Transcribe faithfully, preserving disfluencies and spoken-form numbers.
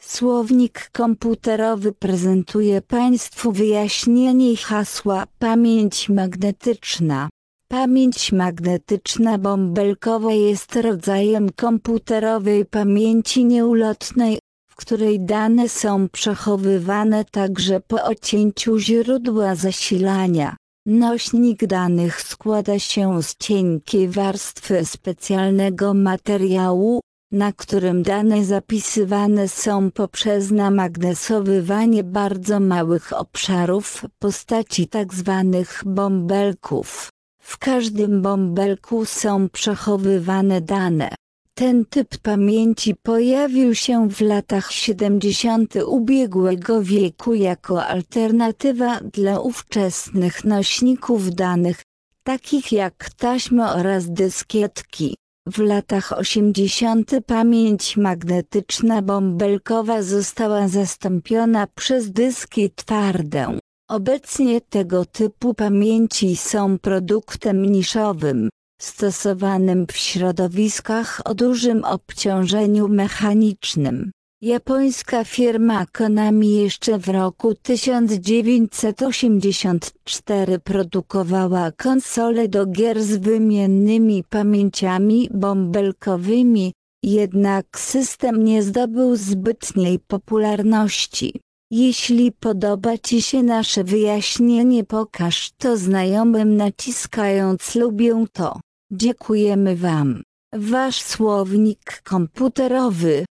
Słownik komputerowy prezentuje Państwu wyjaśnienie hasła pamięć magnetyczna. Pamięć magnetyczna bąbelkowa jest rodzajem komputerowej pamięci nieulotnej, w której dane są przechowywane także po odcięciu źródła zasilania. Nośnik danych składa się z cienkiej warstwy specjalnego materiału, na którym dane zapisywane są poprzez namagnesowywanie bardzo małych obszarów w postaci tzw. bąbelków. W każdym bąbelku są przechowywane dane. Ten typ pamięci pojawił się w latach siedemdziesiątych ubiegłego wieku jako alternatywa dla ówczesnych nośników danych, takich jak taśmy oraz dyskietki. W latach osiemdziesiątych pamięć magnetyczna bąbelkowa została zastąpiona przez dyski twarde. Obecnie tego typu pamięci są produktem niszowym, stosowanym w środowiskach o dużym obciążeniu mechanicznym. Japońska firma Konami jeszcze w roku tysiąc dziewięćset osiemdziesiątym czwartym produkowała konsole do gier z wymiennymi pamięciami bąbelkowymi, jednak system nie zdobył zbytniej popularności. Jeśli podoba Ci się nasze wyjaśnienie, pokaż to znajomym naciskając lubię to. Dziękujemy Wam. Wasz słownik komputerowy.